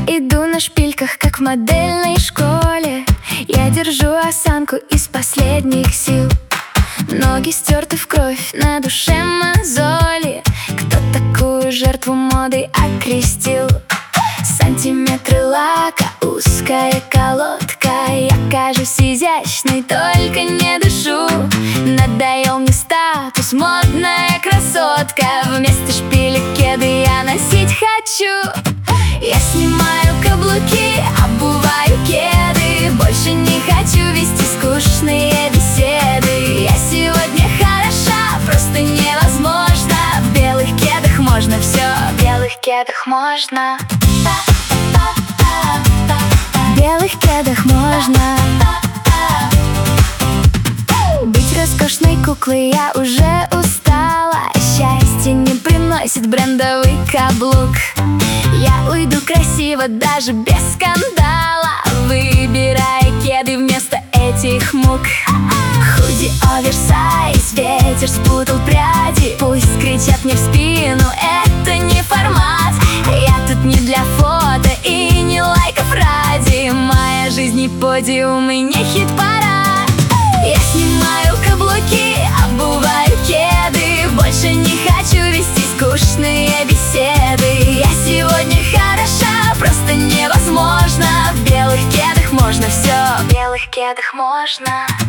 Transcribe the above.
Иду на шпильках, как в модельной школе. Я держу осанку из последних сил. Ноги стерты в кровь, на душе мозоли. Кто такую жертву моды окрестил? Сантиметры лака, узкая колодка. Я кажусь изящной, только не дышу. Надоел мне статус, модная красотка. Вместо шпилек кеды я носить хочу. Я снимаю каблуки, обуваю кеды. Больше не хочу вести скучные беседы. Я сегодня хороша, просто невозможно. В белых кедах можно все, в белых кедах можно. В белых кедах можно. Быть роскошной куклой я уже устала. Счастье не приносит брендовый каблук. Я уйду красиво, даже без скандала, выбирая кеды вместо этих мук. Худи оверсайз, ветер спутал пряди. Пусть кричат мне в спину, это не формат. Я тут не для фото и не лайков ради. Моя жизнь не подиум и не хит-парад. Я снимаю каблуки, обуваю кеды. Больше не хочу вести скучные беседы. Я сегодня хороша, просто невозможно. В белых кедах можно все, в белых кедах можно.